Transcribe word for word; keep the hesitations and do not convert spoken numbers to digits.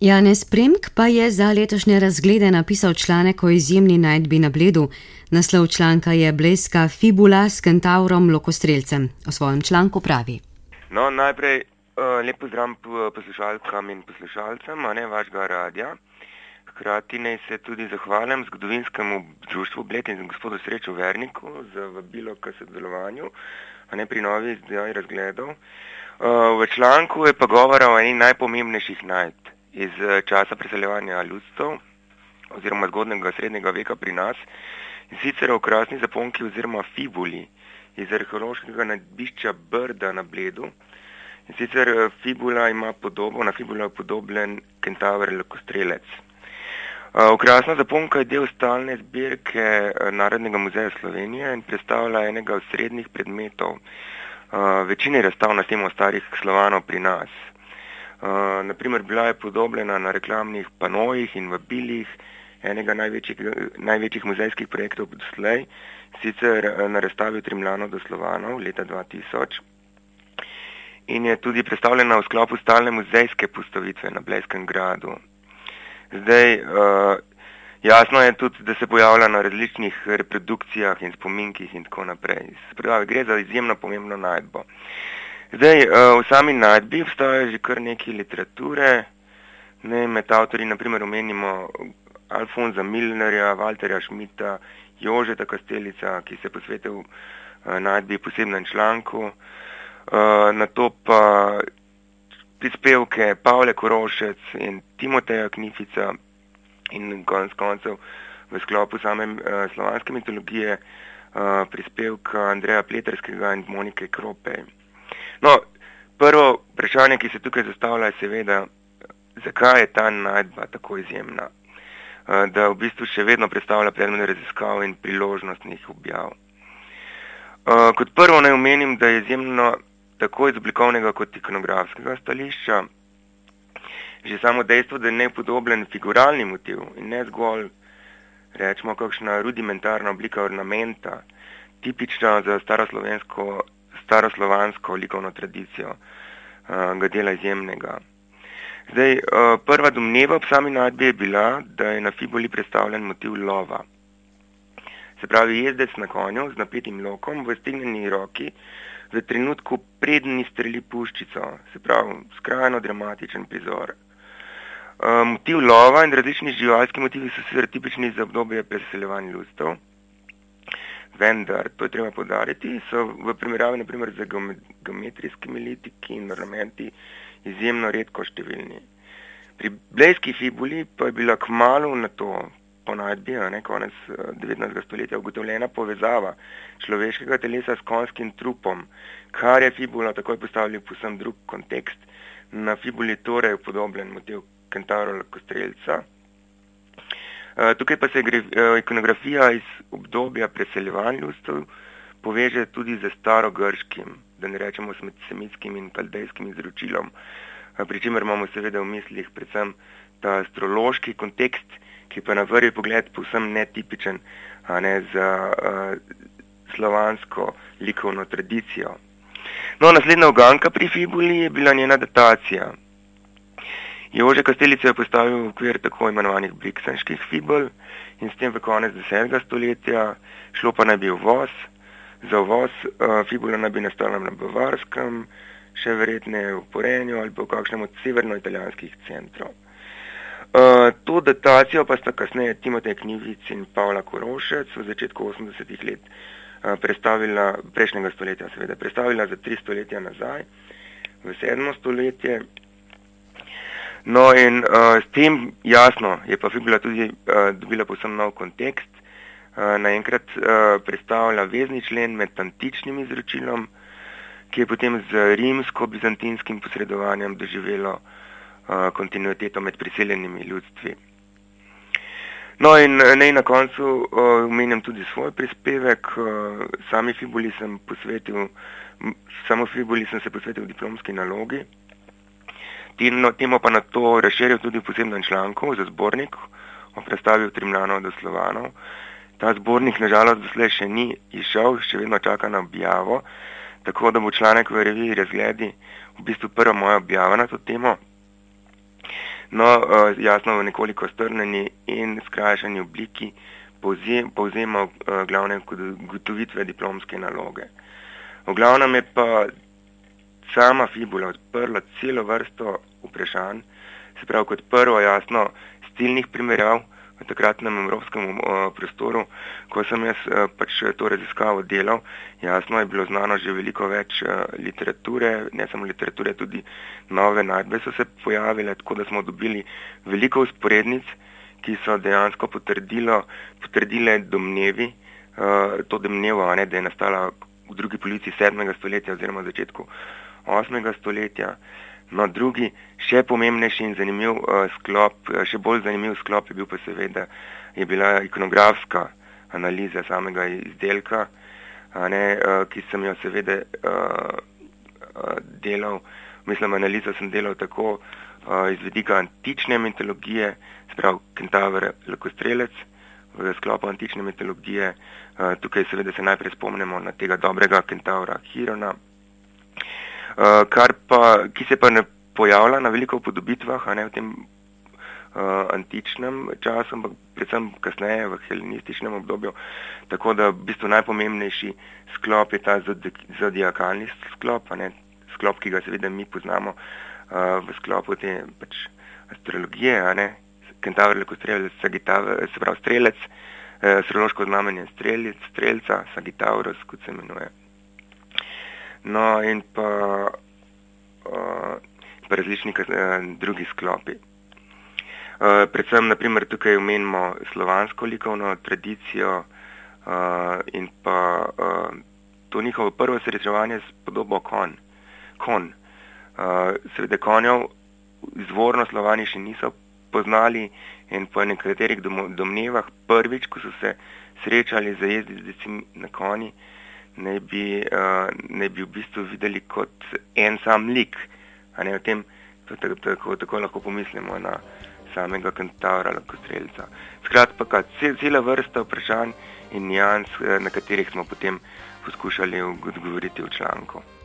Janez Premk pa je za letošnje razglede napisal članek o izjemni najdbi na Bledu. Naslov članka je Blejska fibula s kentavrom lokostrelcem. O svojem članku pravi. No, najprej uh, lep pozdrav poslušalkam in poslušalcem, a ne vašega radija. Hkrati naj se tudi zahvalim zgodovinskemu društvu Bled in gospodu Sreču Verniku za vabilo k sodelovanju, a ne pri novi izdaji razgledov. Uh, v članku je pa govora o eni najpomembnejših najdb iz časa preseljevanja ljudstev oziroma zgodnega srednjega veka pri nas, in sicer o krasni zaponki oziroma fibuli iz arheološkega najdišča Brda na Bledu. In sicer fibula ima podobo, na fibula je podobljen kentaver lokostrelec. Okrasna zaponka je del stalne zbirke Narodnega muzeja Slovenije in predstavlja enega od srednjih predmetov večine razstav na temo starih Slovanov pri nas. Uh, naprimer, bila je podobljena na reklamnih panojih in vabilih enega največjih, največjih muzejskih projektov doslej, sicer na razstavi v Trimljanu do Slovanov leta dva tisoč, in je tudi predstavljena v sklopu stalne muzejske postavitve na Blejskem gradu. Zdaj, uh, jasno je tudi, da se pojavlja na različnih reprodukcijah in spominkih in tako naprej. Spravi, gre za izjemno pomembno najdbo. Zdaj, v sami najdbi obstajajo že kar nekaj literature, ne, med avtorji naprimer omenimo Alfonza Milnerja, Valterja Šmita, Jožeta Kastelica, ki se je posvetil najdbi posebnem članku, na to pa prispevke Pavle Korošec in Timoteja Knifica in konec koncev v sklopu same slovanske mitologije prispevka Andreja Pleterskega in Monike Kropej. No, prvo vprašanje, ki se tukaj zastavlja, je seveda, zakaj je ta najdba tako izjemna, da v bistvu še vedno predstavlja predmet raziskav in priložnostnih objav. Kot prvo naj omenim, da je izjemno tako iz oblikovnega kot ikonografskega stališča že samo dejstvo, da je nepodobljen figuralni motiv in ne zgolj, rečemo, kakšna rudimentarna oblika ornamenta, tipična za staroslovensko staroslovansko likovno tradicijo, uh, ga dela izjemnega. Zdaj, uh, prva domneva ob sami najdbi je bila, da je na fibuli predstavljen motiv lova. Se pravi, jezdec na konju z napetim lokom v stignjeni roki v trenutku prednji streli puščico, se pravi, skrajno dramatičen prizor. Uh, motiv lova in različni živalski motivi so seveda tipični za obdobje preseljevanja ljudstev. Vendar, to je treba poudariti, so v primerjavi naprimer z geometrijskimi litiki in ornamenti izjemno redko številni. Pri blejski fibuli pa je bila kmalu na to po najdbi, ne, konec devetnajstega stoletja, ugotovljena povezava človeškega telesa s konjskim trupom, kar je fibula takoj postavili v povsem drug kontekst. Na fibuli torej upodobljen motiv kentavra lokostrelca. Uh, tukaj pa se gre, uh, ikonografija iz obdobja preseljevanja ljudstev poveže tudi z starogrškim, da ne rečemo semitskim in kaldejskim izročilom, uh, pri čemer imamo seveda v mislih predvsem ta astrološki kontekst, ki pa na prvi pogled povsem netipičen, a ne za uh, slovansko likovno tradicijo. No, naslednja uganka pri fibuli je bila njena datacija. Jože Kastelica je postavil v okvir tako imenovanih briksenških fibul in s tem v konec desetega stoletja, šlo pa naj bi uvoz. Za uvoz uh, fibula naj bi nastala na Bavarskem, še verjetneje v Porenju ali pa v kakšnem od severno-italijanskih centrov. Uh, to datacijo pa sta kasneje Timotej Knific in Pavla Korošec v začetku osemdesetih let uh, predstavila, prejšnjega stoletja seveda, predstavila za tri stoletja nazaj, v sedmo stoletje. No in uh, s tem jasno je pa fibula tudi uh, dobila povsem nov kontekst. Uh, naenkrat uh, predstavlja vezni člen med antičnim izročilom, ki je potem z rimsko-bizantinskim posredovanjem doživelo uh, kontinuiteto med priseljenimi ljudstvi. No in nej na koncu uh, omenjam tudi svoj prispevek. Uh, sami fibuli sem posvetil, samo fibuli sem se posvetil diplomski nalogi. Temo pa na to razširil tudi v posebnem članku za zbornik o predstavi v Trimljanu do Slovanov. Ta zbornik nažalost doslej še ni izšel, še vedno čaka na objavo, tako da bo članek v reviji Razgledi v bistvu prva moja objava na to temo. No, uh, jasno v nekoliko strnjeni in skrajšani obliki povzem, povzemal uh, glavne ugotovitve diplomske naloge. V glavnem je pa sama fibula odprla celo vrsto vprašanj, se pravi kot prvo jasno stilnih primerjav v takratnem evropskem uh, prostoru. Ko sem jaz uh, pač to raziskavo delal, jasno je bilo znano že veliko več uh, literature, ne samo literature, tudi nove najdbe so se pojavile, tako da smo dobili veliko usporednic, ki so dejansko potrdile domnevi, uh, to domnevo, ne, da je nastala v drugi polovici sedmega stoletja oziroma v začetku osmega stoletja. No, drugi, še pomembnejši in zanimiv uh, sklop, še bolj zanimiv sklop je bil pa seveda, je bila ikonografska analiza samega izdelka, a ne, uh, ki sem jo seveda uh, uh, delal, mislim, analizo sem delal tako uh, iz vidika antične mitologije, se pravi kentaver Lokostrelec v sklopu antične mitologije, uh, tukaj seveda se najprej spomnimo na tega dobrega kentavra Hirona, Uh, kar pa, ki se pa ne pojavlja na veliko upodobitvah, a ne v tem uh, antičnem času, ampak predvsem kasneje v helenističnem obdobju, tako da v bistvu najpomembnejši sklop je ta zodiakalni sklop, a ne, sklop, ki ga seveda mi poznamo uh, v sklopu te pač astrologije, a ne, kentaver Lokostrelec, se pravi strelec, uh, astrološko znamenje strelec, strelca, Sagittauros, kot se imenuje. No, in pa, uh, pa različni uh, drugi sklopi. Uh, predvsem, naprimer, tukaj omenimo slovansko likovno tradicijo uh, in pa uh, to njihovo prvo srečevanje s podobo kon. kon. Uh, Seveda konjev izvorno Slovani še niso poznali in po nekaterih domnevah prvič, ko so se srečali za jezdeci na konji, ne bi, uh, ne bi v bistvu videli kot en sam lik, a ne o tem, tako, tako, tako lahko pomislimo na samega kentavra Lokostrelca. Skratka, cela vrsta vprašanj in nijans, na katerih smo potem poskušali odgovoriti v članku.